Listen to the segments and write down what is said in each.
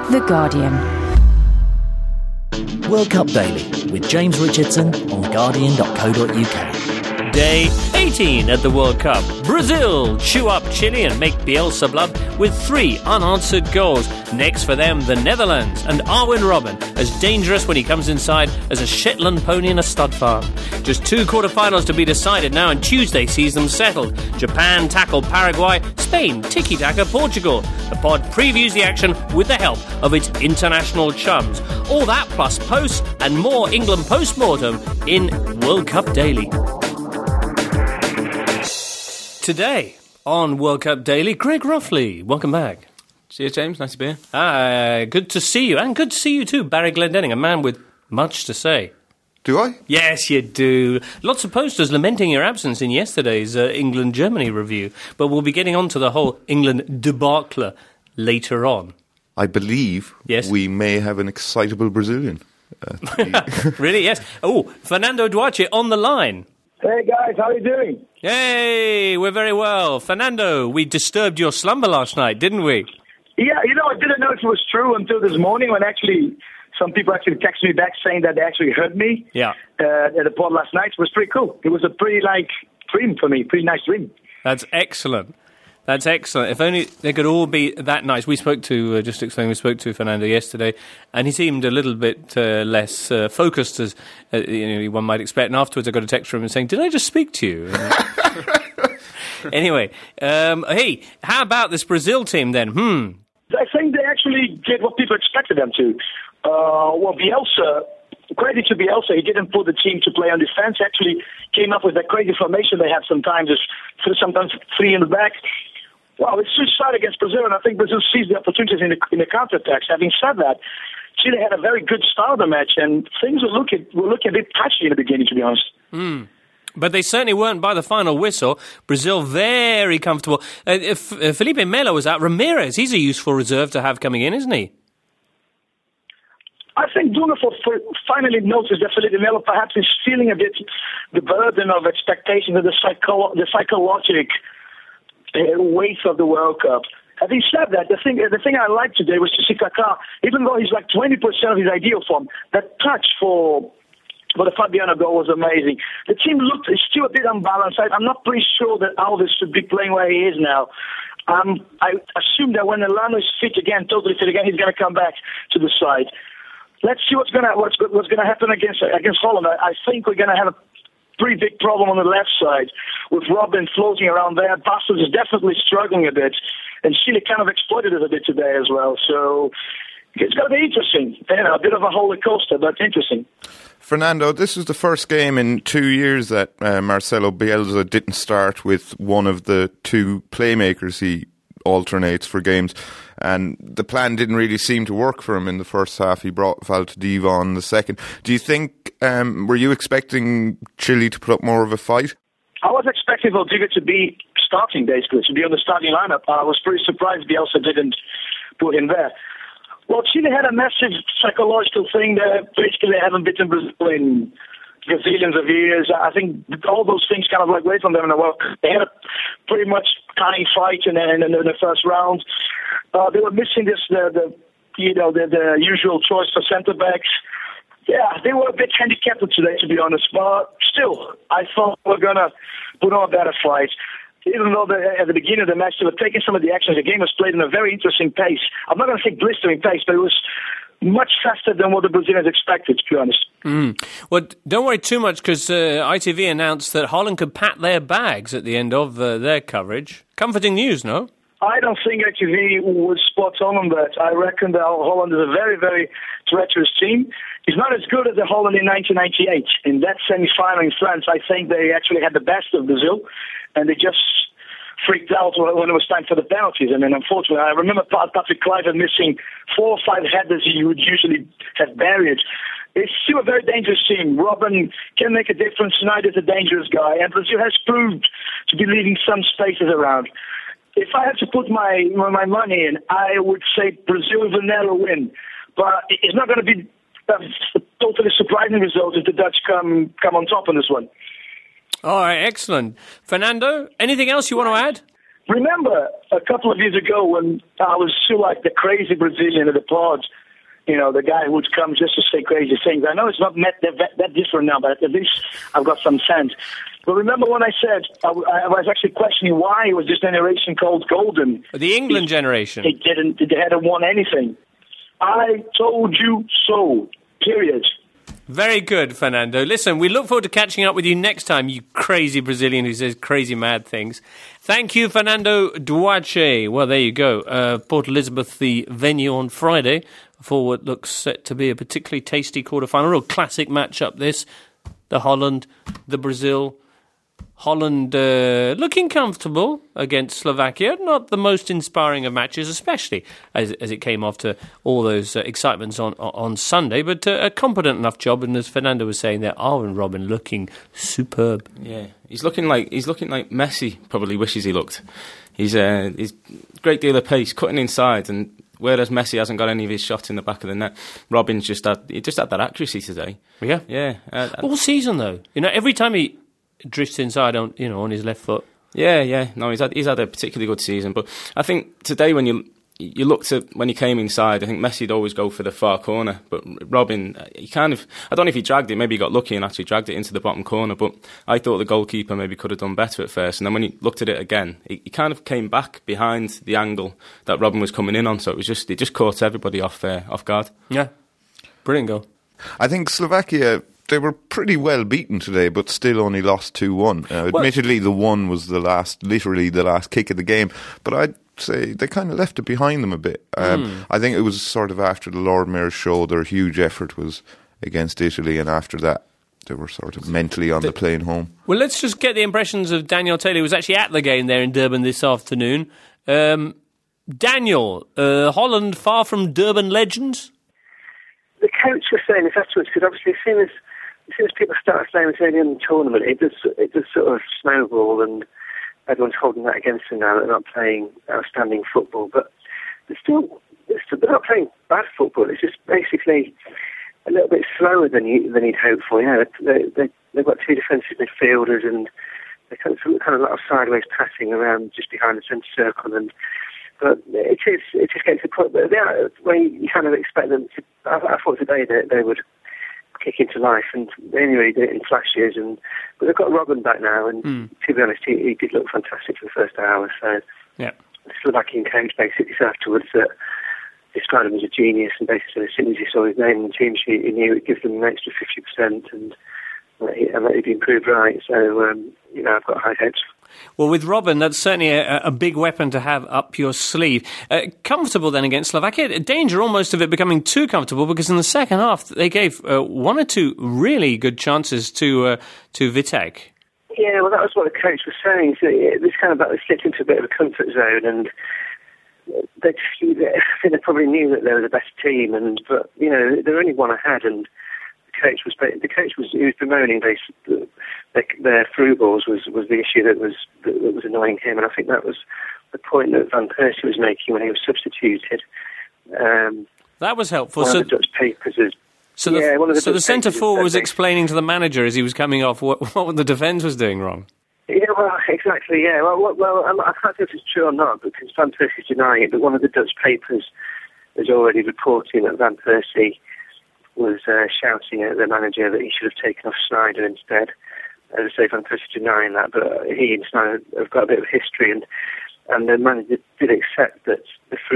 The Guardian. World Cup Daily with James Richardson on Guardian.co.uk. Day 18 at the World Cup. Brazil chew up Chile and make Bielsa blood with 3 unanswered goals. Next for them, the Netherlands and Arjen Robben, as dangerous when he comes inside as a Shetland pony in a stud farm. Just 2 quarter-finals to be decided now, and Tuesday sees them settled. Japan tackle Paraguay, Spain tiki-taka Portugal. The pod previews the action with the help of its international chums. All that plus posts and more England post-mortem in World Cup Daily. Today on World Cup Daily, Greg Ruffley. Welcome back. See you, James. Nice to be here. Good to see you. And good to see you too, Barry Glendenning, a man with much to say. Do I? Yes, you do. Lots of posters lamenting your absence in yesterday's England-Germany review. But we'll be getting on to the whole England debacle later on. I believe we may have an excitable Brazilian. Really? Yes. Oh, Fernando Duarte on the line. Hey guys, how are you doing? Hey, we're very well. Fernando, we disturbed your slumber last night, didn't we? Yeah, I didn't know if it was true until this morning when actually some people actually texted me back saying that they actually heard me at the pod last night. It was pretty cool. It was a pretty dream for me, pretty nice dream. That's excellent. That's excellent. If only they could all be that nice. We spoke to, just to explain, we spoke to Fernando yesterday, and he seemed a little bit less focused as one might expect. And afterwards I got a text from him saying, did I just speak to you? Anyway, hey, how about this Brazil team then? I think they actually did what people expected them to. Bielsa, credit to Bielsa, he didn't put the team to play on defense. Actually came up with that crazy formation they have sometimes, sometimes 3 in the back. Well, it's too hard against Brazil, and I think Brazil sees the opportunities in the counter-attacks. Having said that, Chile had a very good start of the match, and things were looking a bit patchy in the beginning, to be honest. But they certainly weren't by the final whistle. Brazil very comfortable. If Felipe Melo was out, Ramirez, he's a useful reserve to have coming in, isn't he? I think Dunga finally noticed that Felipe Melo perhaps is feeling a bit the burden of expectations of the psychological weight of the World Cup. Having said that, the thing I liked today was to see Kaká, even though he's like 20% of his ideal form, that touch for the Fabiano goal was amazing. The team is still a bit unbalanced. I'm not pretty sure that Alves should be playing where he is now. I assume that when Elano is totally fit again, he's going to come back to the side. Let's see what's going to happen against Holland. I think we're going to have a pretty big problem on the left side with Robben floating around there. Bastos is definitely struggling a bit, and Chile kind of exploited it a bit today as well. So it's going to be interesting. A bit of a roller coaster, but interesting. Fernando, this is the first game in 2 years that Marcelo Bielsa didn't start with one of the 2 playmakers he alternates for games, and the plan didn't really seem to work for him in the first half. He brought Valdivia in the second. Do you think, were you expecting Chile to put up more of a fight? I was expecting Valdivia to be starting, basically, to be on the starting lineup. I was pretty surprised Bielsa didn't put him there. Well, Chile had a massive psychological thing that basically they haven't beaten Brazil in gazillions of years. I think all those things kind of weighed on them in the World Cup. They had a pretty much cutting fight in the first round. They were missing the usual choice for centre backs. Yeah, they were a bit handicapped today, to be honest. But still, I thought we were gonna put on a better fight. Even though at the beginning of the match they were taking some of the actions, the game was played in a very interesting pace. I'm not going to say blistering pace, but it was much faster than what the Brazilians expected, to be honest. Well, don't worry too much, because ITV announced that Holland could pack their bags at the end of their coverage. Comforting news, no? I don't think ITV was spot on that. I reckon that Holland is a very, very treacherous team. It's not as good as the Holland in 1998. In that semi-final in France, I think they actually had the best of Brazil, and they just freaked out when it was time for the penalties. And then, unfortunately, I remember Patrick Kluivert missing 4 or 5 headers he would usually have buried. It's still a very dangerous team. Robben can make a difference. Sneijder's a dangerous guy, and Brazil has proved to be leaving some spaces around. If I had to put my money in, I would say Brazil will never win. But it's not going to be a totally surprising result if the Dutch come on top on this one. All right, excellent. Fernando, anything else you want to add? Remember a couple of years ago when I was still like the crazy Brazilian at the pods, the guy who would come just to say crazy things. I know it's not that different now, but at least I've got some sense. But remember when I said I was actually questioning why was this generation called golden? The England generation. They hadn't won anything. I told you so. Period. Very good, Fernando. Listen, we look forward to catching up with you next time, you crazy Brazilian who says crazy mad things. Thank you, Fernando Duarte. Well, there you go. Port Elizabeth, the venue on Friday, for what looks set to be a particularly tasty quarterfinal. A real classic matchup, this. The Holland, the Brazil. Holland looking comfortable against Slovakia. Not the most inspiring of matches, especially as it came after all those excitements on Sunday, but a competent enough job. And as Fernando was saying there, Arjen Robben looking superb. Yeah, he's looking like Messi probably wishes he looked. He's a great deal of pace, cutting inside, and whereas Messi hasn't got any of his shots in the back of the net, Robben's just had that accuracy today. Yeah. All season though, every time he drifts inside on his left foot. Yeah. No, he's had a particularly good season. But I think today when you looked at when he came inside, I think Messi'd always go for the far corner. But Robben, he kind of, I don't know if he dragged it. Maybe he got lucky and actually dragged it into the bottom corner. But I thought the goalkeeper maybe could have done better at first. And then when he looked at it again, he kind of came back behind the angle that Robben was coming in on. So it just caught everybody off guard. Yeah, brilliant goal. I think Slovakia, they were pretty well beaten today, but still only lost 2-1. Admittedly, the one was literally the last kick of the game, but I'd say they kind of left it behind them a bit. I think it was sort of after the Lord Mayor's show, their huge effort was against Italy, and after that, they were sort of mentally on the plane home. Well, let's just get the impressions of Daniel Taylor, who was actually at the game there in Durban this afternoon. Daniel, Holland far from Durban legends? The coach was saying this afterwards, because obviously as soon as people start saying it's only in the tournament, it does sort of snowball, and everyone's holding that against them now that they're not playing outstanding football. But they're not playing bad football. It's just basically a little bit slower than you'd hope for. They've got two defensive midfielders, and they kind of a lot of sideways passing around just behind the centre circle, but it just gets to the point where you kind of expect them to. I thought today that they would kick into life, and they only really did it in flashes. But they've got Robben back now, and to be honest, he did look fantastic for the first hour. So yeah, the Slovakian coach basically said afterwards that described him as a genius, and basically as soon as he saw his name on the team sheet, he knew it gives them an extra 50%, and that he'd been proved right. So I've got high hopes. Well, with Robben, that's certainly a big weapon to have up your sleeve. Comfortable then against Slovakia. Danger almost of it becoming too comfortable, because in the second half they gave one or two really good chances to Vitek. Yeah, well, that was what the coach was saying. So this kind of they slipped into a bit of a comfort zone, and I think they probably knew that they were the best team, but they're only one ahead, and the coach was bemoaning their through balls was the issue that was annoying him, and I think that was the point that Van Persie was making when he was substituted. That was helpful. One of the Dutch papers is. So the centre forward was explaining to the manager as he was coming off what the defence was doing wrong. Yeah, well, exactly. Yeah, well, I can't know if it's true or not, because Van Persie's denying it. But one of the Dutch papers is already reporting that Van Persie was shouting at the manager that he should have taken off Sneijder instead. As I say, Van Persie denying that, but he and Sneijder have got a bit of history, and the manager did accept that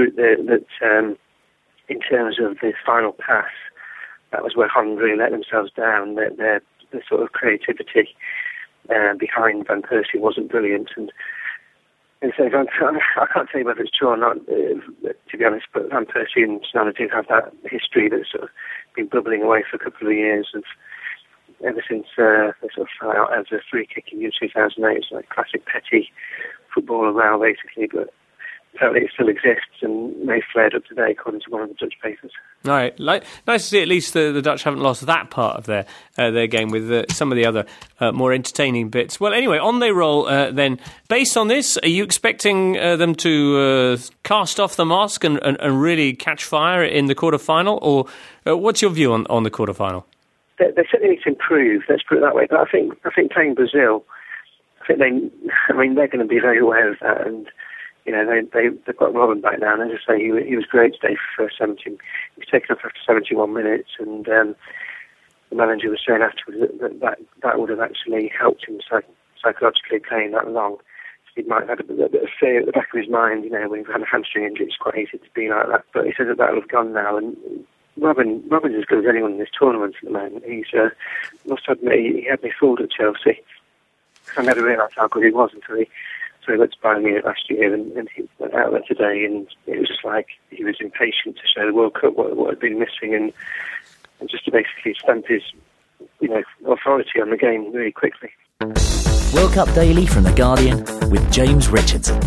in terms of the final pass, that was where Holland really let themselves down. Their sort of creativity behind Van Persie wasn't brilliant, and so I can't say whether it's true or not, to be honest, but Van Persie and Sneijder do have that history that's sort of been bubbling away for a couple of years, ever since they sort of fell out as a free kick in 2008. It's like classic petty football row, basically, but apparently it still exists and may flared up today, according to one of the Dutch papers. All right, nice to see at least the Dutch haven't lost that part of their game with some of the other more entertaining bits. Well, anyway, on they roll then. Based on this, are you expecting them to cast off the mask and really catch fire in the quarter-final, or what's your view on the quarter-final? They certainly need to improve, let's put it that way, but I think playing Brazil, they're going to be very aware of that, and they've got Robin back now, and as I say, he was great today for 70. He was taken off after 71 minutes, and the manager was saying afterwards that would have actually helped him psychologically playing that long. He might have had a bit of fear at the back of his mind, when you've had a hamstring injury, it's quite easy to be like that. But he says that will have gone now, and Robin's as good as anyone in this tournament at the moment. He's must admit he had me fooled at Chelsea. I never realised how good he was until he went to Bayern Munich last year, and he went out there today, and it was just like he was impatient to show the World Cup what had been missing, and just to basically stamp his authority on the game really quickly. World Cup Daily from The Guardian with James Richardson.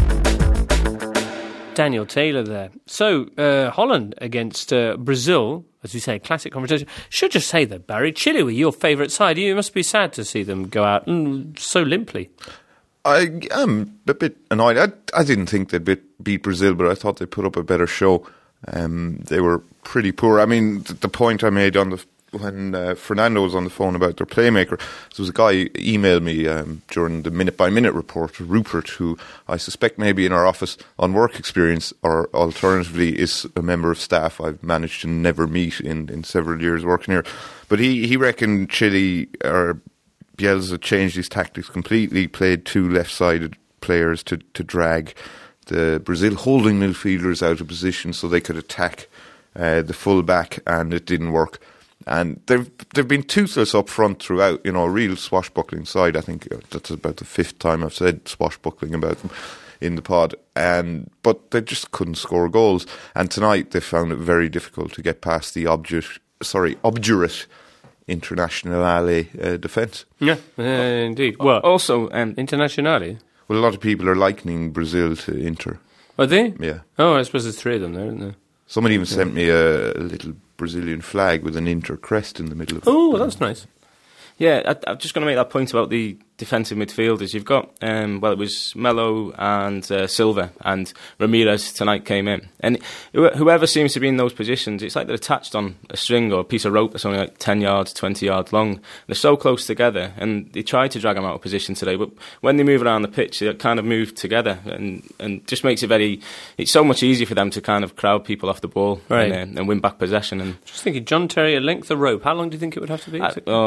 Daniel Taylor there. So, Holland against Brazil, as we say, classic confrontation. Should just say that, Barry, Chile were your favourite side. You must be sad to see them go out so limply. I am a bit annoyed. I didn't think they'd beat Brazil, but I thought they put up a better show. They were pretty poor. I mean, the point I made when Fernando was on the phone about their playmaker, there was a guy emailed me during the minute-by-minute report, Rupert, who I suspect maybe in our office on work experience, or alternatively is a member of staff I've managed to never meet in several years working here. But he reckoned Chile, or Bielsa, changed his tactics completely, played two left-sided players to drag the Brazil holding midfielders out of position so they could attack the full-back, and it didn't work. And they've been toothless up front throughout, a real swashbuckling side. I think that's about the fifth time I've said swashbuckling about them in the pod. But they just couldn't score goals. And tonight they found it very difficult to get past the obdurate Internazionale defence. Yeah, indeed. Well, also Internazionale. Well, a lot of people are likening Brazil to Inter. Are they? Yeah. Oh, I suppose there's three of them there, isn't there? Someone even sent me a little Brazilian flag with an Inter crest in the middle of it. Oh, that's nice. Yeah, I'm just going to make that point about the defensive midfielders. You've got, it was Melo and Silva, and Ramirez tonight came in. And whoever seems to be in those positions, it's like they're attached on a string or a piece of rope that's only like 10 yards, 20 yards long. They're so close together, and they tried to drag them out of position today, but when they move around the pitch, they kind of move together, and just makes it's so much easier for them to kind of crowd people off the ball, right, and win back possession. And just thinking, John Terry, a length of rope, how long do you think it would have to be?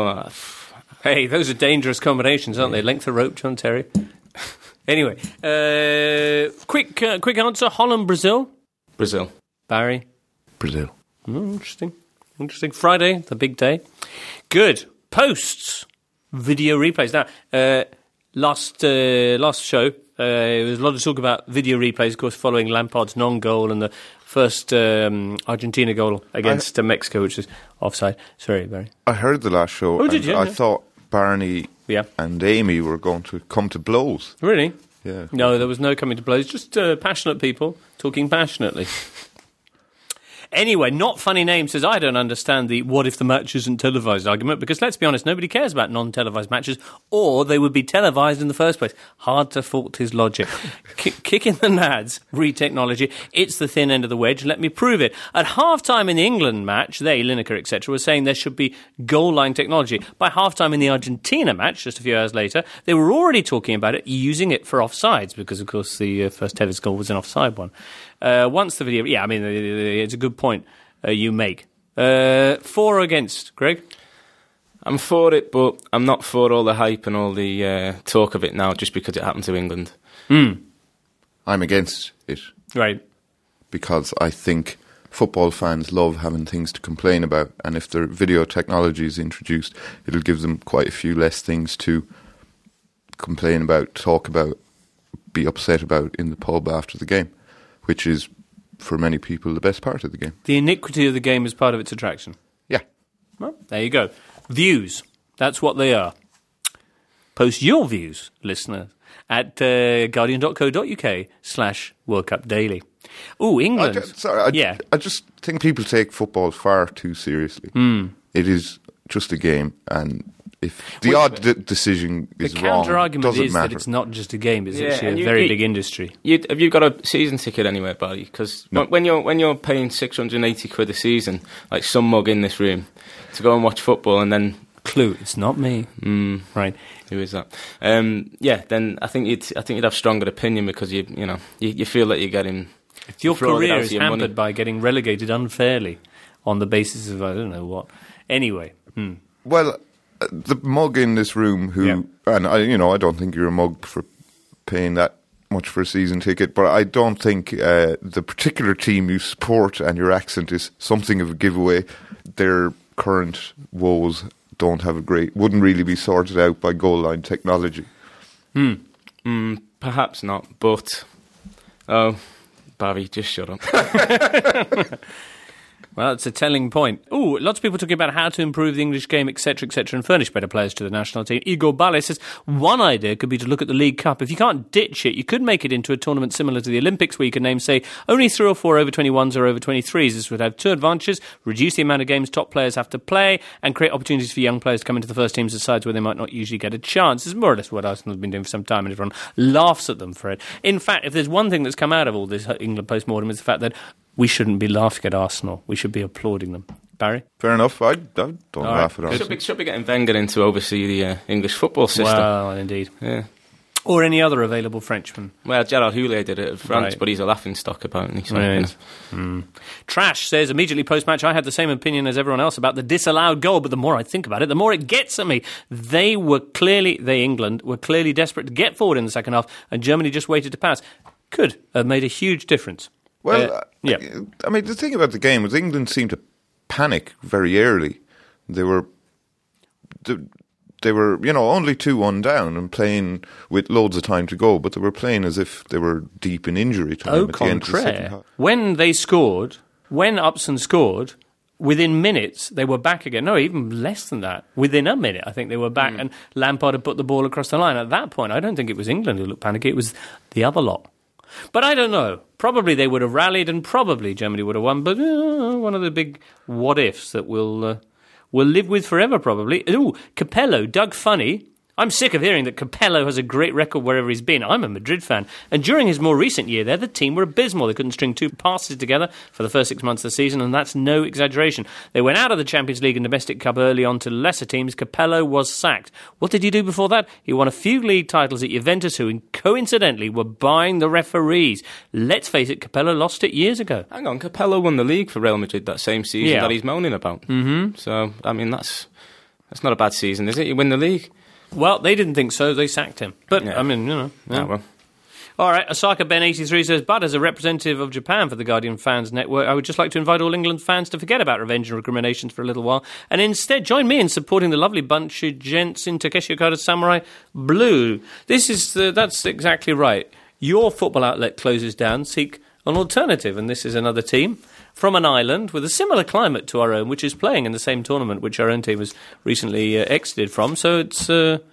Hey, those are dangerous combinations, aren't they? Length of rope, John Terry. Anyway, quick answer. Holland, Brazil? Brazil. Barry? Brazil. Interesting. Friday, the big day. Good. Posts. Video replays. Now, last show, there was a lot of talk about video replays, of course, following Lampard's non-goal and the first Argentina goal against Mexico, which is offside. Sorry, Barry. I heard the last show. Oh, did you? I thought Barney and Amy were going to come to blows. Really? Yeah. No, there was no coming to blows. Just passionate people talking passionately. Anyway, Not Funny Name says, I don't understand the what if the match isn't televised argument, because let's be honest, nobody cares about non-televised matches, or they would be televised in the first place. Hard to fault his logic. Kicking the nads, re-technology, it's the thin end of the wedge, let me prove it. At half-time in the England match, they, Lineker, etc., were saying there should be goal-line technology. By half-time in the Argentina match, just a few hours later, they were already talking about it, using it for offsides, because, of course, the first Tevez goal was an offside one. Once the video... Yeah, I mean, it's a good point you make. For or against, Greg? I'm for it, but I'm not for all the hype and all the talk of it now just because it happened to England. I'm against it. Right. Because I think football fans love having things to complain about, and if their video technology is introduced, it'll give them quite a few less things to complain about, talk about, be upset about in the pub after the game, which is, for many people, the best part of the game. The iniquity of the game is part of its attraction. Yeah. Well, there you go. Views. That's what they are. Post your views, listener, at guardian.co.uk/World Cup Daily. Ooh, England. I just think people take football far too seriously. It is just a game, and if the odd decision is wrong, the counter-argument is matter. that it's not just a game, it's actually a very big industry. Have you got a season ticket anywhere, Barry? Because when you're paying 680 quid a season, like some mug in this room, to go and watch football and then clue. It's not me. Right. Who is that? Then I think you'd have stronger opinion because you feel that you're getting. Your career is hampered money. by getting relegated unfairly on the basis of I don't know what. Anyway. Well, the mug in this room and I don't think you're a mug for paying that much for a season ticket, but I don't think the particular team you support and your accent is something of a giveaway. Their current woes wouldn't really be sorted out by goal line technology. Perhaps not, but Barry, just shut up. Well, it's a telling point. Ooh, lots of people talking about how to improve the English game, etc., and furnish better players to the national team. Igor Bale says, one idea could be to look at the League Cup. If you can't ditch it, you could make it into a tournament similar to the Olympics, where you can name, say, only 3 or 4 over-21s or over-23s. This would have 2 advantages: reduce the amount of games top players have to play, and create opportunities for young players to come into the first teams of sides where they might not usually get a chance. This is more or less what Arsenal have been doing for some time, and everyone laughs at them for it. In fact, if there's one thing that's come out of all this England post-mortem, it's the fact that we shouldn't be laughing at Arsenal. We should be applauding them. Barry? Fair enough. I don't laugh at Arsenal. Should be getting Wenger in to oversee the English football system. Well, indeed. Yeah. Or any other available Frenchman. Well, Gerard Houllier did it at France, Right. but he's a laughing stock, apparently. So, Right. Trash says, immediately post-match, I had the same opinion as everyone else about the disallowed goal, but the more I think about it, the more it gets at me. England, were clearly desperate to get forward in the second half, and Germany just waited to pass. Could have made a huge difference. Well, yeah. I mean, the thing about the game was England seemed to panic very early. They were only 2-1 down and playing with loads of time to go, but they were playing as if they were deep in injury time Au at the end of the second contraire, half. when Upson scored, within minutes they were back again. No, even less than that. Within a minute, I think they were back, and Lampard had put the ball across the line. At that point, I don't think it was England who looked panicky, it was the other lot. But I don't know. Probably they would have rallied, and probably Germany would have won. But one of the big what-ifs that we'll live with forever, probably. Ooh, Capello, Doug Funny. I'm sick of hearing that Capello has a great record wherever he's been. I'm a Madrid fan. And during his more recent year there, the team were abysmal. They couldn't string 2 passes together for the first 6 months of the season, and that's no exaggeration. They went out of the Champions League and Domestic Cup early on to lesser teams. Capello was sacked. What did he do before that? He won a few league titles at Juventus, who coincidentally were buying the referees. Let's face it, Capello lost it years ago. Hang on, Capello won the league for Real Madrid that same season that he's moaning about. Mm-hmm. So, I mean, that's not a bad season, is it? You win the league. Well, they didn't think so. They sacked him. But, Yeah. I mean, you know. Yeah. Oh, well. All right, Osaka Ben 83 says, but as a representative of Japan for the Guardian Fans Network, I would just like to invite all England fans to forget about revenge and recriminations for a little while, and instead join me in supporting the lovely bunch of gents in Takeshi Okada's Samurai Blue. That's exactly right. Your football outlet closes down, seek an alternative, and this is another team from an island with a similar climate to our own, which is playing in the same tournament which our own team was recently exited from. So it's,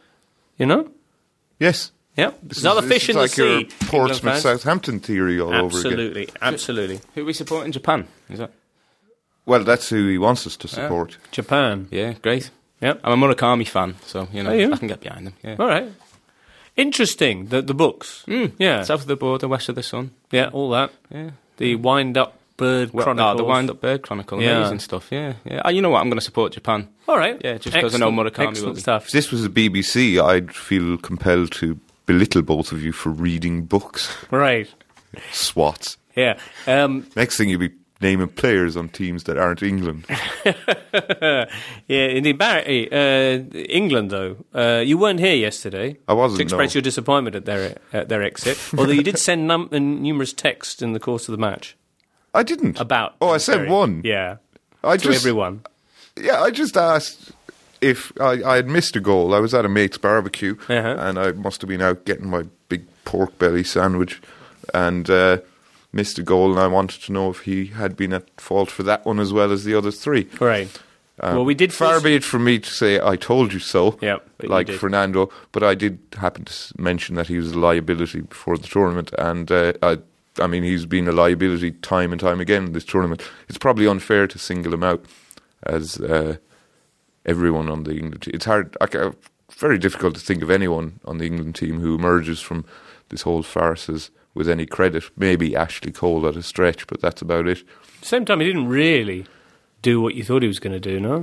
Yes. yeah, there's another fish in the like sea. your England Portsmouth fans. Southampton theory all over again. Absolutely. Who are we supporting? Japan, is that? Well, that's who he wants us to support. Japan. Yeah, great. Yep. I'm a Murakami fan, so, Are you? I can get behind them. Yeah. All right. Interesting, the books. Yeah. South of the border, west of the sun. Yeah, all that. Yeah. The Wind-Up Bird Chronicles. The Wind Up Bird Chronicle, Yeah. amazing stuff. Yeah, yeah. You know what? I'm going to support Japan. All right. Yeah, just because I know Murakami will Excellent be. stuff. If this was the BBC, I'd feel compelled to belittle both of you for reading books. Right. Swats. Yeah. Next thing you'll be naming players on teams that aren't England. Yeah, indeed. Barry, England, though, you weren't here yesterday. I wasn't, to express no. your disappointment at their exit, although you did send numerous texts in the course of the match I didn't. about... Oh, I said one. Yeah, I to everyone. Yeah, I just asked if I had missed a goal. I was at a mate's barbecue, Uh-huh. and I must have been out getting my big pork belly sandwich, and missed a goal, and I wanted to know if he had been at fault for that one as well as the other 3. Right. Well, we did... Far be it from me to say I told you so, Yep, but you like did. Fernando, but I did happen to mention that he was a liability before the tournament, and I mean, he's been a liability time and time again in this tournament. It's probably unfair to single him out as everyone on the England team. It's hard, very difficult to think of anyone on the England team who emerges from this whole farce with any credit. Maybe Ashley Cole at a stretch, but that's about it. At the same time, he didn't really do what you thought he was going to do, no?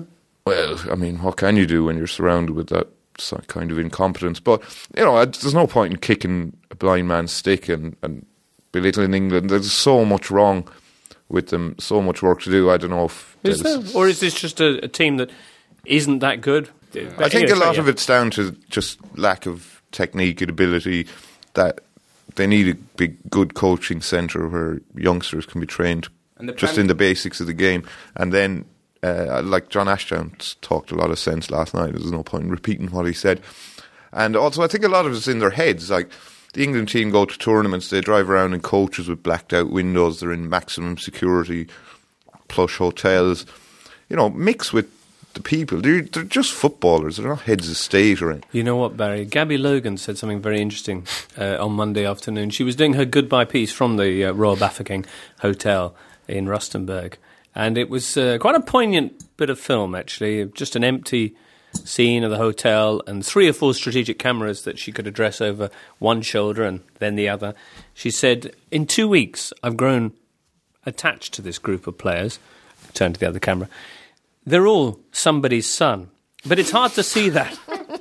Well, I mean, what can you do when you're surrounded with that kind of incompetence? But, there's no point in kicking a blind man's stick and belittling England. There's so much wrong with them, so much work to do. I don't know if... Is there? Or is this just a team that isn't that good? I think a lot of it's down to just lack of technique and ability, that they need a big, good coaching centre where youngsters can be trained just in the basics of the game. And then... like John Ashdown talked a lot of sense last night. There's no point in repeating what he said. And also, I think a lot of it's in their heads. Like, the England team go to tournaments, they drive around in coaches with blacked out windows, they're in maximum security, plush hotels, mix with the people. They're just footballers, they're not heads of state or anything. You know what, Barry? Gabby Logan said something very interesting on Monday afternoon. She was doing her goodbye piece from the Royal Bafokeng Hotel in Rustenburg. And it was quite a poignant bit of film, actually. Just an empty scene of the hotel and 3 or 4 strategic cameras that she could address over one shoulder and then the other. She said, in 2 weeks, I've grown attached to this group of players. Turn to the other camera. They're all somebody's son. But it's hard to see that.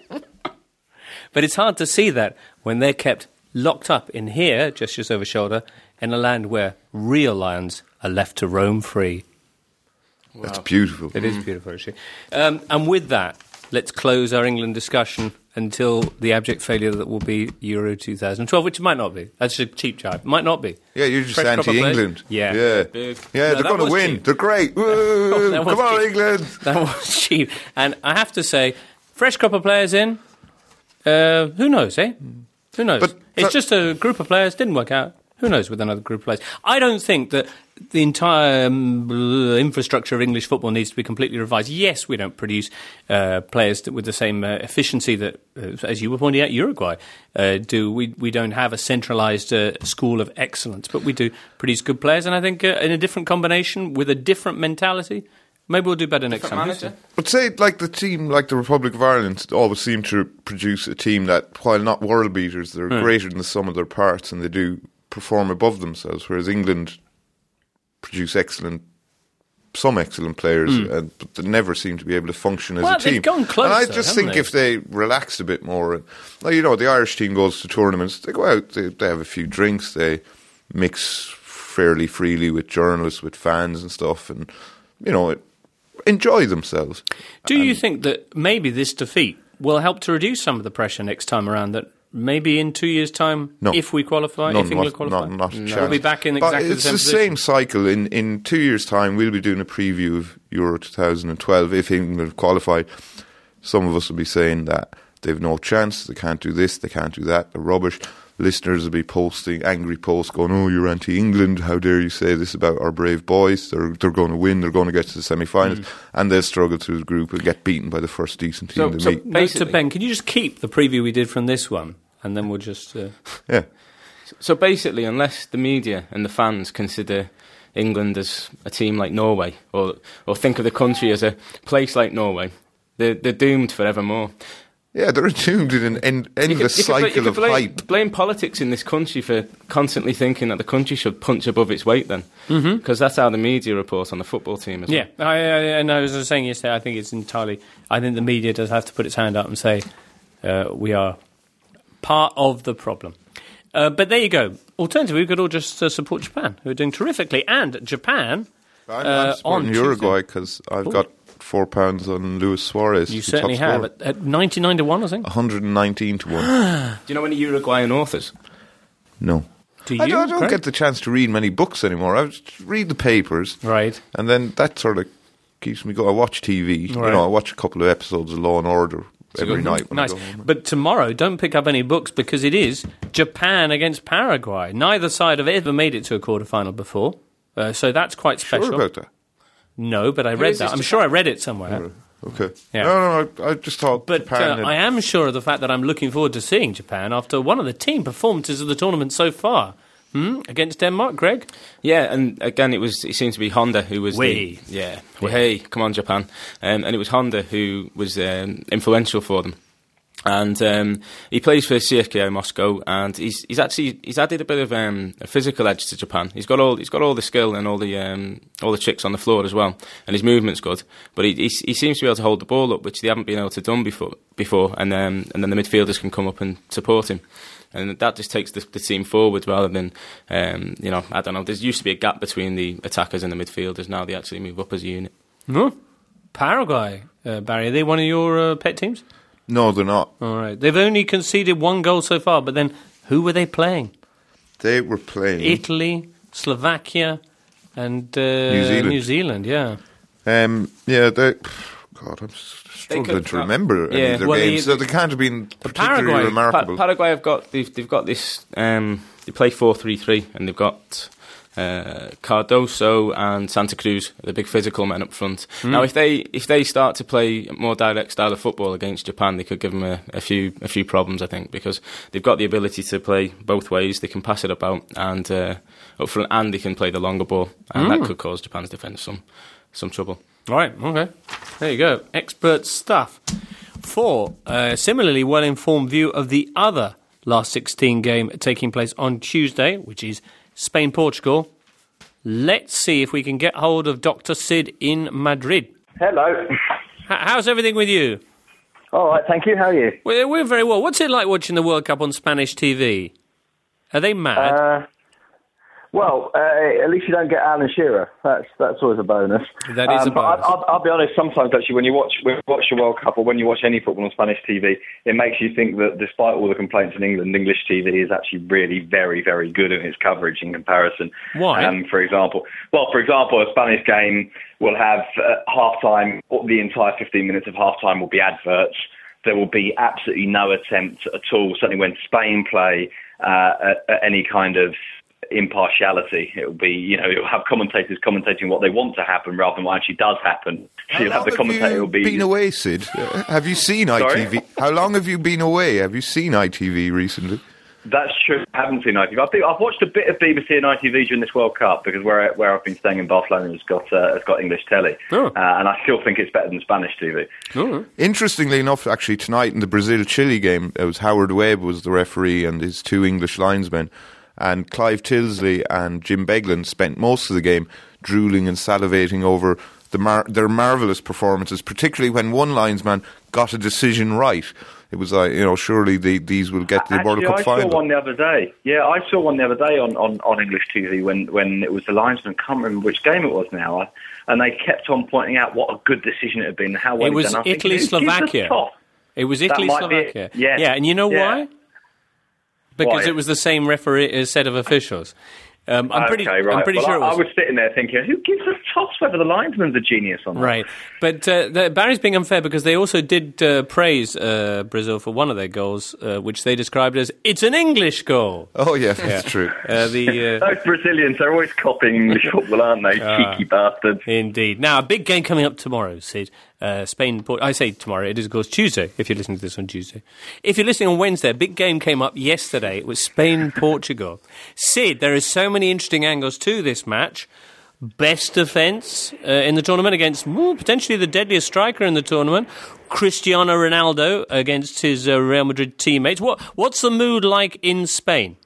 But it's hard to see that when they're kept locked up in here, just over shoulder, in a land where real lions are left to roam free. Wow. That's beautiful. It is beautiful, actually. And with that, let's close our England discussion until the abject failure that will be Euro 2012, which it might not be. That's a cheap jibe. Might not be. Yeah, you're just anti-England. Yeah. Yeah, they're going to win. Cheap. They're great. Woo, come on, cheap. England. That was cheap. And I have to say, fresh crop of players in. Who knows, eh? Who knows? But it's just a group of players. Didn't work out. Who knows with another group of players? I don't think that the entire infrastructure of English football needs to be completely revised. Yes, we don't produce players with the same efficiency that, as you were pointing out, Uruguay do. We don't have a centralised school of excellence, but we do produce good players. And I think in a different combination, with a different mentality, maybe we'll do better next time. But say, like the team, like the Republic of Ireland, always seem to produce a team that, while not world beaters, they're greater than the sum of their parts, and they do perform above themselves, whereas England produce some excellent players, but they never seem to be able to function as a team. They've gone closer, and I just think if they relaxed a bit more, the Irish team goes to tournaments, they go out, they have a few drinks, they mix fairly freely with journalists, with fans and stuff, and enjoy themselves. Do you think that maybe this defeat will help to reduce some of the pressure next time around, that maybe in 2 years' time, if we qualify, if England qualify, not a chance. We'll be back in exactly the same position. It's the same cycle. In 2 years' time, we'll be doing a preview of Euro 2012. If England qualify, some of us will be saying that they've no chance, they can't do this, they can't do that, they're rubbish. Listeners will be posting angry posts going, "Oh, you're anti-England, how dare you say this about our brave boys, they're going to win, they're going to get to the semi-finals," and they'll struggle through the group and get beaten by the first decent team they meet. Note to Ben, can you just keep the preview we did from this one, and then we'll just... Yeah. So basically, unless the media and the fans consider England as a team like Norway, or think of the country as a place like Norway, they're doomed forevermore. Yeah, they're doomed in an endless cycle of hype. Blame politics in this country for constantly thinking that the country should punch above its weight then. Because that's how the media report on the football team as well. Yeah, and I was saying yesterday, I think the media does have to put its hand up and say, we are part of the problem. But there you go. Alternatively, we could all just support Japan, who are doing terrifically. And Japan... I'm supporting Uruguay because I've got £4 on Luis Suarez. You certainly have. At 99 to 1, I think? 119 to 1. Do you know any Uruguayan authors? No. Do you? I don't get the chance to read many books anymore. I just read the papers. Right. And then that sort of keeps me going. I watch TV. Right. I watch a couple of episodes of Law and Order every night when I go home. But tomorrow, don't pick up any books because it is Japan against Paraguay. Neither side have ever made it to a quarter-final before. So that's quite special. Sure about that? No, but I read that. I'm sure I read it somewhere. Okay. Yeah. No, I just thought But I am sure of the fact that I'm looking forward to seeing Japan after one of the team performances of the tournament so far. Against Denmark, Greg? Yeah, and again, it seemed to be Honda who was hey, come on, Japan. And it was Honda who was influential for them. And he plays for CSKA Moscow, and he's added a bit of a physical edge to Japan. He's got all the skill and all the tricks on the floor as well, and his movement's good. But he seems to be able to hold the ball up, which they haven't been able to do before. And then the midfielders can come up and support him, and that just takes the team forward rather than I don't know. There used to be a gap between the attackers and the midfielders. Now they actually move up as a unit. No, Paraguay, Barry. Are they one of your pet teams? No, they're not. All right. They've only conceded 1 goal so far, but then who were they playing? They were playing Italy, Slovakia, and New Zealand. Yeah. I'm struggling to remember any of their games. So they can't have been particularly remarkable. Paraguay they've got this. They play 4-3-3, and they've got Cardoso and Santa Cruz, the big physical men up front. Now, if they start to play a more direct style of football against Japan, they could give them a few problems, I think, because they've got the ability to play both ways. They can pass it about and up front, and they can play the longer ball, and that could cause Japan's defence some trouble. Right. Okay. There you go. Expert stuff. For a similarly well-informed view of the other last 16 game taking place on Tuesday, which is Spain-Portugal. Let's see if we can get hold of Dr. Sid in Madrid. Hello. How's everything with you? All right, thank you. How are you? We're very well. What's it like watching the World Cup on Spanish TV? Are they mad? At least you don't get Alan Shearer. That's always a bonus. That is a bonus. I'll be honest, sometimes actually when you watch the World Cup or when you watch any football on Spanish TV, it makes you think that despite all the complaints in England, English TV is actually really very, very good in its coverage in comparison. Why? For example, a Spanish game will have half-time, the entire 15 minutes of half-time will be adverts. There will be absolutely no attempt at all, certainly when Spain play, at any kind of impartiality. It'll be, you'll have commentators commentating what they want to happen rather than what actually does happen. So you'll have the commentator will be... been away, Sid? Have you seen ITV? Sorry? How long have you been away? Have you seen ITV recently? That's true. I haven't seen ITV. I've watched a bit of BBC and ITV during this World Cup because where I've been staying in Barcelona has got English telly, and I still think it's better than Spanish TV. Oh. Interestingly enough, actually, tonight in the Brazil-Chile game, it was Howard Webb was the referee and his 2 English linesmen. And Clive Tilsley and Jim Beglin spent most of the game drooling and salivating over their marvellous performances, particularly when one linesman got a decision right. It was like, surely these will get to the World Cup final. I saw one the other day. Yeah, I saw one the other day on English TV when it was the linesman. I can't remember which game it was now. And they kept on pointing out what a good decision it had been, how well it was done. Italy-Slovakia. It was Italy-Slovakia. Yeah, and you know why? Because it was the same referee set of officials. I'm pretty sure it was. I was sitting there thinking, who gives a toss whether the linesman's a genius or not? Right. But Barry's being unfair because they also did praise Brazil for one of their goals, which they described as, it's an English goal. Oh, yeah, that's true. Those Brazilians are always copying English football, aren't they? Cheeky bastards. Indeed. Now, a big game coming up tomorrow, Sid. Spain, I say tomorrow, it is of course Tuesday, if you're listening to this on Tuesday. If you're listening on Wednesday, a big game came up yesterday. It was Spain-Portugal. Sid, there is so many interesting angles to this match. Best defence in the tournament against potentially the deadliest striker in the tournament, Cristiano Ronaldo, against his Real Madrid teammates. What's the mood like in Spain?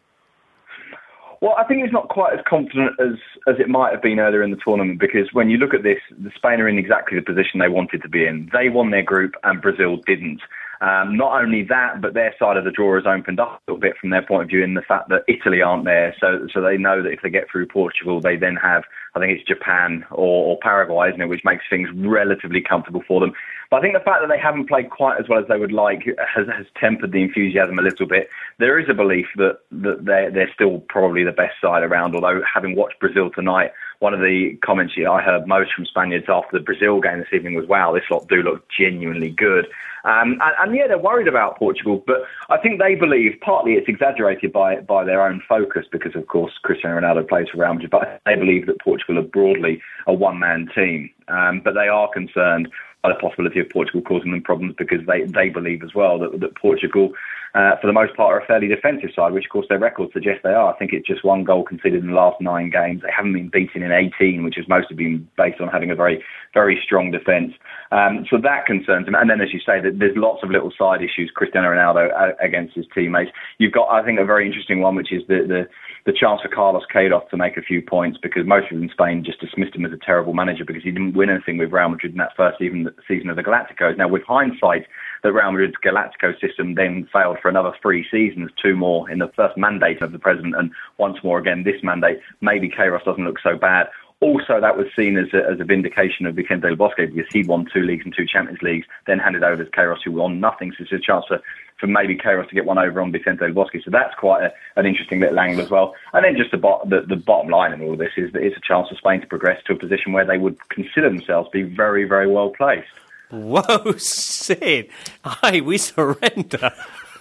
Well, I think it's not quite as confident as it might have been earlier in the tournament, because when you look at this, the Spain are in exactly the position they wanted to be in. They won their group and Brazil didn't. Not only that, but their side of the draw has opened up a little bit from their point of view in the fact that Italy aren't there. So they know that if they get through Portugal, they then have, I think it's Japan or Paraguay, isn't it, which makes things relatively comfortable for them. But I think the fact that they haven't played quite as well as they would like has tempered the enthusiasm a little bit. There is a belief that they're still probably the best side around, although having watched Brazil tonight, one of the comments I heard most from Spaniards after the Brazil game this evening was, wow, this lot do look genuinely good. And yeah, they're worried about Portugal, but I think they believe partly it's exaggerated by their own focus because, of course, Cristiano Ronaldo plays for Real Madrid, but they believe that Portugal are broadly a one-man team. But they are concerned the possibility of Portugal causing them problems, because they believe as well that Portugal, for the most part, are a fairly defensive side, which of course their records suggest they are. I think it's just 1 goal conceded in the last 9 games. They haven't been beaten in 18, which has mostly been based on having a very, very strong defence. So that concerns him. And then, as you say, there's lots of little side issues. Cristiano Ronaldo against his teammates. You've got, I think, a very interesting one, which is the chance for Carlos Queiroz to make a few points, because most people in Spain just dismissed him as a terrible manager because he didn't win anything with Real Madrid in that first season of the Galacticos. Now, with hindsight, the Real Madrid's Galactico system then failed for another 3 seasons, 2 more in the first mandate of the president, and once more again this mandate. Maybe Queiroz doesn't look so bad. Also, that was seen as a vindication of Vicente del Bosque, because he won 2 leagues and 2 Champions Leagues, then handed over to Queiroz, who won nothing. So it's a chance for maybe Queiroz to get one over on Vicente del Bosque. So that's quite an interesting little angle as well. And then just the bottom line in all of this is that it's a chance for Spain to progress to a position where they would consider themselves to be very, very well placed. Whoa, Sid! Aye, we surrender.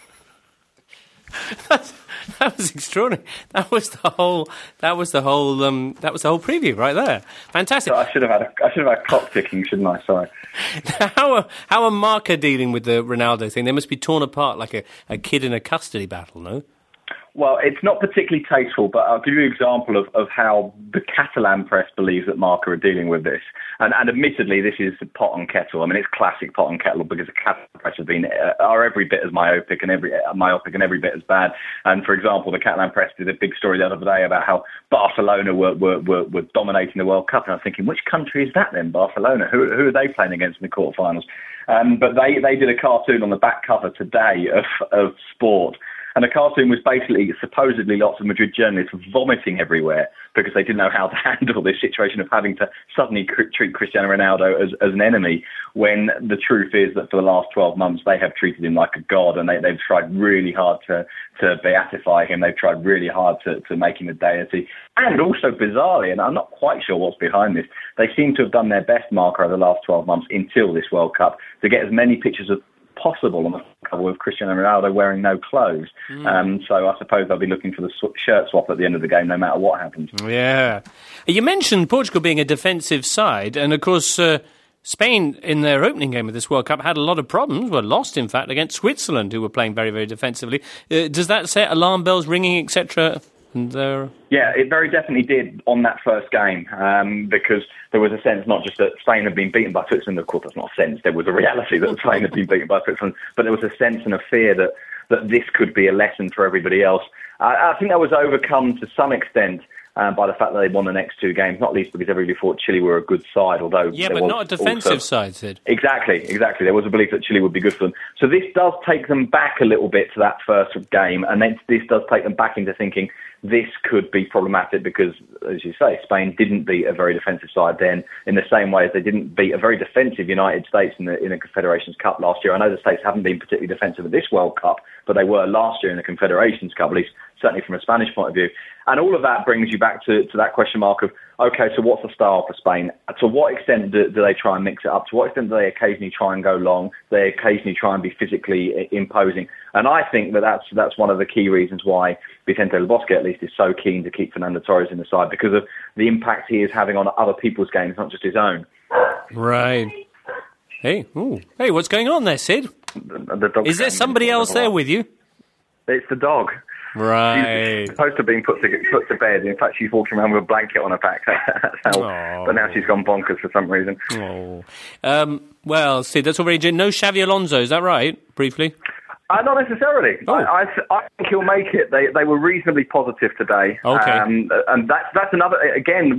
That was extraordinary. That was the whole preview right there. Fantastic. So I should have had clock ticking, shouldn't I? Sorry. How are Marca dealing with the Ronaldo thing? They must be torn apart like a kid in a custody battle, no? Well, it's not particularly tasteful, but I'll give you an example of how the Catalan press believes that Marca are dealing with this. And admittedly, this is pot and kettle. I mean, it's classic pot and kettle, because the Catalan press are every bit as myopic and every bit as bad. And for example, the Catalan press did a big story the other day about how Barcelona were dominating the World Cup. And I'm thinking, which country is that then, Barcelona? Who are they playing against in the quarterfinals? But they did a cartoon on the back cover today of Sport. And the cartoon was basically supposedly lots of Madrid journalists vomiting everywhere because they didn't know how to handle this situation of having to suddenly treat Cristiano Ronaldo as an enemy, when the truth is that for the last 12 months they have treated him like a god, and they've tried really hard to beatify him. They've tried really hard to make him a deity. And also bizarrely, and I'm not quite sure what's behind this, they seem to have done their best, Marca, over the last 12 months until this World Cup to get as many pictures as possible on the cover with Cristiano Ronaldo wearing no clothes. So I suppose they'll be looking for the shirt swap at the end of the game, no matter what happens. Yeah. You mentioned Portugal being a defensive side, and of course Spain, in their opening game of this World Cup, had a lot of problems, were lost, in fact, against Switzerland, who were playing very, very defensively. Does that set alarm bells ringing, etc.? Yeah, it very definitely did on that first game, because there was a sense not just that Spain had been beaten by Switzerland. Of course, that's not a sense. There was a reality that Spain had been beaten by Switzerland, but there was a sense and a fear that this could be a lesson for everybody else. I think that was overcome to some extent by the fact that they won the next 2 games, not least because everybody thought Chile were a good side, although... Yeah, but not a defensive side, Sid. Exactly. There was a belief that Chile would be good for them. So this does take them back a little bit to that first game, and then this does take them back into thinking this could be problematic because, as you say, Spain didn't beat a very defensive side then, in the same way as they didn't beat a very defensive United States in the Confederations Cup last year. I know the States haven't been particularly defensive at this World Cup, but they were last year in the Confederations Cup, at least certainly from a Spanish point of view. And all of that brings you back to that question mark of, OK, so what's the style for Spain? To what extent do they try and mix it up? To what extent do they occasionally try and go long? Do they occasionally try and be physically imposing? And I think that's one of the key reasons why Vicente del Bosque, at least, is so keen to keep Fernando Torres in the side, because of the impact he is having on other people's games, not just his own. Right. Hey, what's going on there, Sid? The dog. Is there somebody else there with you? It's the dog. Right. She's supposed to have been put to bed. In fact, she's walking around with a blanket on her back. But now she's gone bonkers for some reason. Oh. Well, Sid, that's already... No Xavi Alonso, is that right? Briefly? Not necessarily. Oh. I think he'll make it. They were reasonably positive today. Okay. And that's another... Again,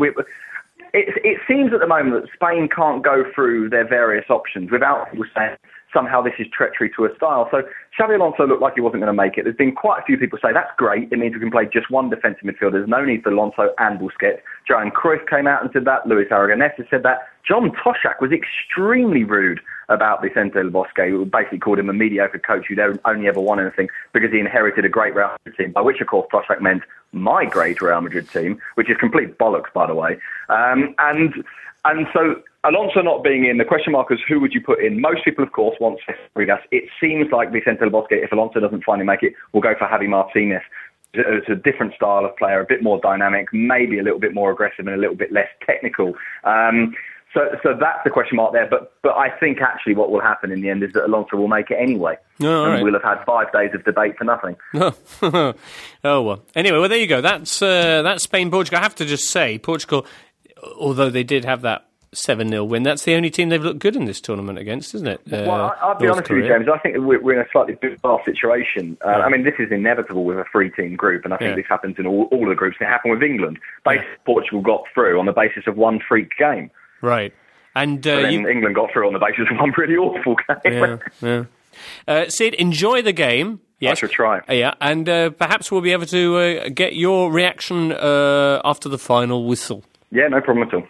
it seems at the moment that Spain can't go through their various options without people saying somehow this is treachery to a style. So Xavi Alonso looked like he wasn't going to make it. There's been quite a few people say, that's great, it means we can play just one defensive midfielder. There's no need for Alonso and Busquets. Johan Cruyff came out and said that. Luis Aragonés has said that. John Toshak was extremely rude about Vicente del Bosque, who basically called him a mediocre coach who'd only ever won anything because he inherited a great Real Madrid team, by which, of course, Toshak meant my great Real Madrid team, which is complete bollocks, by the way. And so Alonso not being in, the question mark is who would you put in? Most people, of course, want Fabregas. It seems like Vicente del Bosque, if Alonso doesn't finally make it, will go for Javi Martinez. It's a different style of player, a bit more dynamic, maybe a little bit more aggressive and a little bit less technical. So that's the question mark there. But I think actually what will happen in the end is that Alonso will make it anyway. Oh, and right. we'll have had 5 days of debate for nothing. Oh, well. Anyway, well, there you go. That's Spain-Portugal. I have to just say, Portugal, although they did have that 7-0 win, that's the only team they've looked good in this tournament against, isn't it? Well, I'll be honest with you, James. I think we're in a slightly bizarre situation. I mean, this is inevitable with a 3-team group, and I think this happens in all of the groups. It happened with England. Basically, Portugal got through on the basis of one freak game. Right. And then England got through on the basis of one really awful game. Sid, enjoy the game. Yes. I shall try. Yeah, and perhaps we'll be able to get your reaction after the final whistle. Yeah, no problem at all.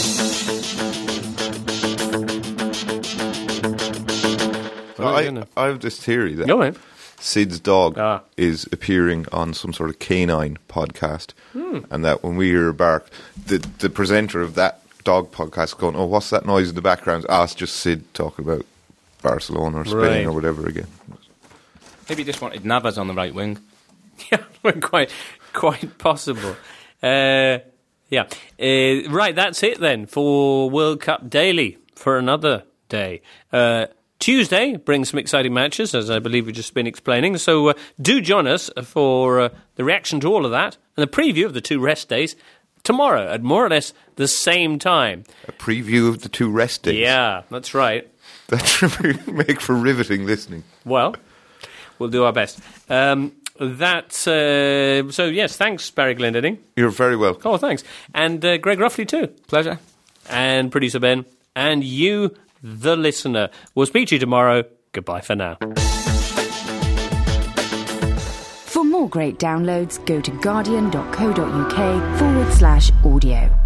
I have this theory that Sid's dog is appearing on some sort of canine podcast, and that when we hear a bark, the presenter of that dog podcast is going, "Oh, what's that noise in the background?" It's just Sid talking about Barcelona or Spain or whatever again. Maybe he just wanted Navas on the right wing. Yeah, quite possible. Right, that's it then for World Cup Daily for another day. Tuesday brings some exciting matches, as I believe we've just been explaining. So do join us for the reaction to all of that and the preview of the 2 rest days tomorrow at more or less the same time. A preview of the 2 rest days? Yeah, that's right. That should make for riveting listening. Well, we'll do our best. So yes, thanks, Barry Glendinning. You're very welcome. Oh, thanks. And Greg Ruffley too. Pleasure. And producer Ben. And you, the listener. We'll speak to you tomorrow. Goodbye for now. For more great downloads, go to guardian.co.uk/audio.